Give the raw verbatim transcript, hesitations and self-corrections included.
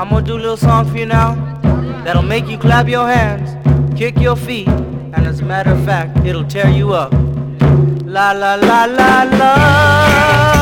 I'm gonna do a little song for you now that'll make you clap your hands, kick your feet, and as a matter of fact, it'll tear you up. La la la la la.